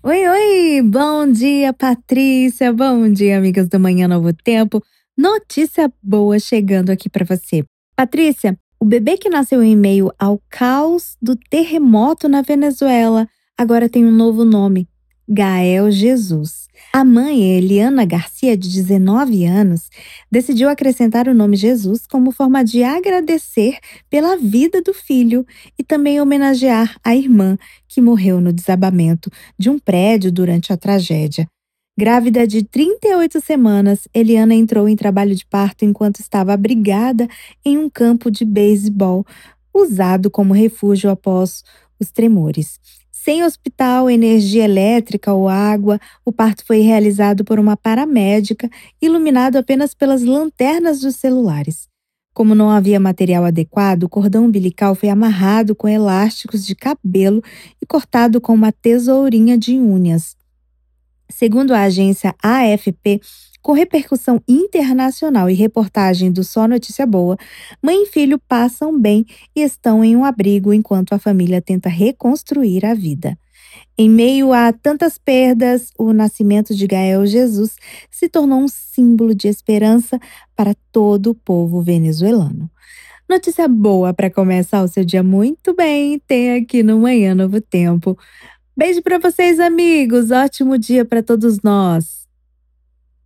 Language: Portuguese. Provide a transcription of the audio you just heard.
Oi, oi! Bom dia, Patrícia. Bom dia, amigas do Manhã Novo Tempo. Notícia boa chegando aqui para você. Patrícia, o bebê que nasceu em meio ao caos do terremoto na Venezuela agora tem um novo nome: Gael Jesus. A mãe, Eliana Garcia, de 19 anos, decidiu acrescentar o nome Jesus como forma de agradecer pela vida do filho e também homenagear a irmã que morreu no desabamento de um prédio durante a tragédia. Grávida de 38 semanas, Eliana entrou em trabalho de parto enquanto estava abrigada em um campo de beisebol, usado como refúgio após os tremores. Sem hospital, energia elétrica ou água, o parto foi realizado por uma paramédica, iluminado apenas pelas lanternas dos celulares. Como não havia material adequado, o cordão umbilical foi amarrado com elásticos de cabelo e cortado com uma tesourinha de unhas. Segundo a agência AFP, com repercussão internacional e reportagem do Só Notícia Boa, mãe e filho passam bem e estão em um abrigo enquanto a família tenta reconstruir a vida. Em meio a tantas perdas, o nascimento de Gael Jesus se tornou um símbolo de esperança para todo o povo venezuelano. Notícia boa para começar o seu dia muito bem, tem aqui no Manhã Novo Tempo. Beijo para vocês, amigos. Ótimo dia para todos nós.